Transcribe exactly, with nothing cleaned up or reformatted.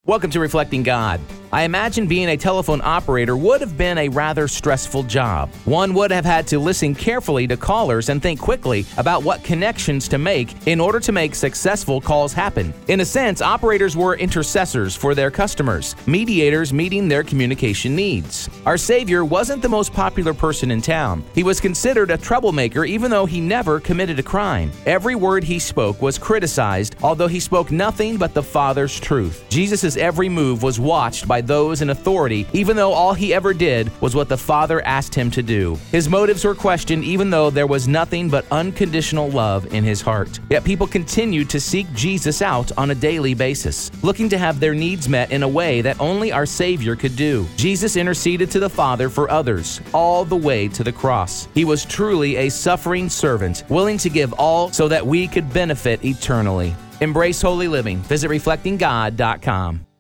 Welcome to Reflecting God. I imagine being a telephone operator would have been a rather stressful job. One would have had to listen carefully to callers and think quickly about what connections to make in order to make successful calls happen. In a sense, operators were intercessors for their customers, mediators meeting their communication needs. Our Savior wasn't the most popular person in town. He was considered a troublemaker even though he never committed a crime. Every word he spoke was criticized, although he spoke nothing but the Father's truth. Jesus' every move was watched by those in authority, even though all he ever did was what the Father asked him to do. His motives were questioned, even though there was nothing but unconditional love in his heart. Yet people continued to seek Jesus out on a daily basis, looking to have their needs met in a way that only our Savior could do. Jesus interceded to the Father for others, all the way to the cross. He was truly a suffering servant, willing to give all so that we could benefit eternally. Embrace holy living. Visit reflecting god dot com.